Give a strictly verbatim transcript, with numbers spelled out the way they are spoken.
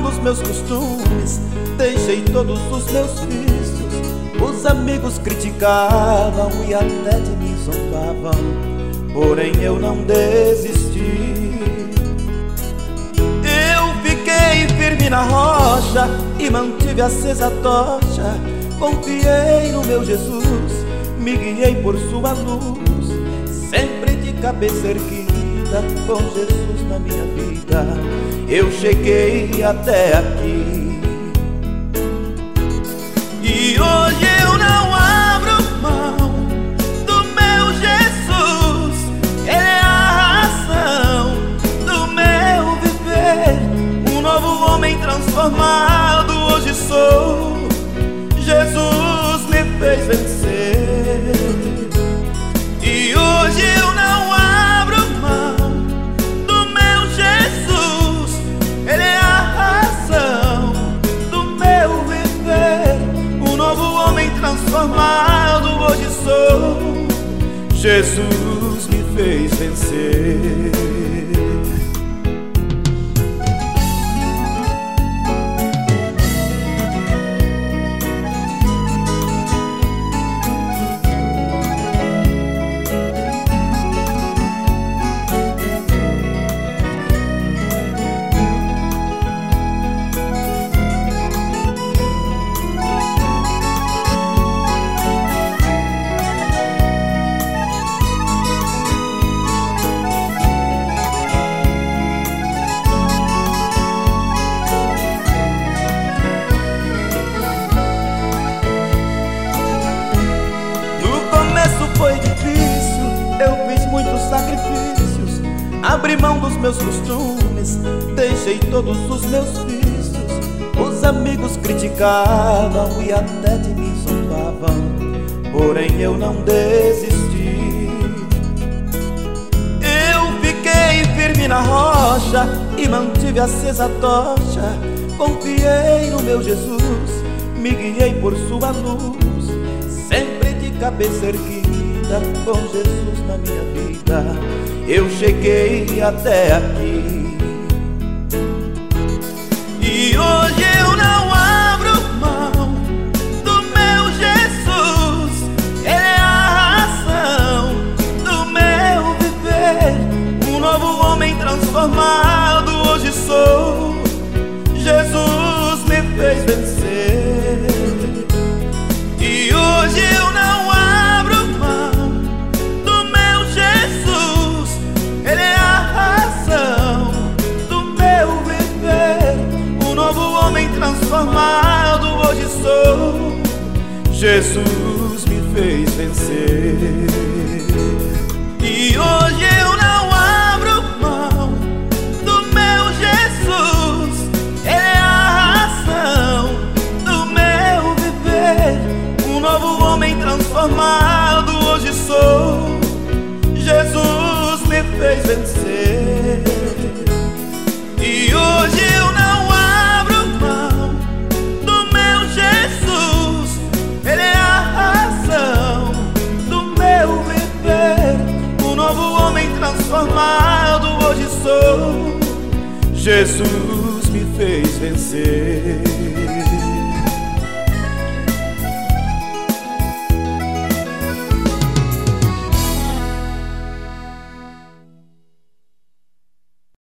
dos meus costumes, deixei todos os meus vícios. Os amigos criticavam e até de mim zombavam, porém eu não desisti. Eu fiquei firme na rocha e mantive acesa a tocha. Confiei no meu Jesus, me guiei por sua luz, sempre de cabeça erguida, com Jesus na minha vida, eu cheguei até aqui. E hoje eu não abro mão do meu Jesus, Ele é a razão do meu viver. Um novo homem transformado hoje sou, Jesus me fez vencer. E hoje eu não abro mão do meu Jesus, Ele é a razão do meu viver. Um novo homem transformado hoje sou, Jesus me fez vencer. Foi difícil, eu fiz muitos sacrifícios, abri mão dos meus costumes, deixei todos os meus vícios. Os amigos criticavam e até de mim zombavam, porém eu não desisti. Eu fiquei firme na rocha e mantive acesa a tocha. Confiei no meu Jesus, me guiei por sua luz, sempre de cabeça erguida, com Jesus na minha vida, eu cheguei até aqui. E hoje eu não abro mão do meu Jesus, Ele é a razão do meu viver. Um novo homem transformado hoje sou, Jesus me fez vencer. E hoje eu não abro mão do meu Jesus, Ele é a razão do meu viver. Um novo homem transformado hoje sou, Jesus me fez vencer. E hoje eu não abro mão do meu Jesus, Ele é a razão do meu viver. Um novo homem transformado hoje sou, Jesus me fez vencer. E hoje eu não abro mão do meu Jesus, Ele é a razão do meu viver. Um novo homem transformado hoje sou, Jesus me fez vencer.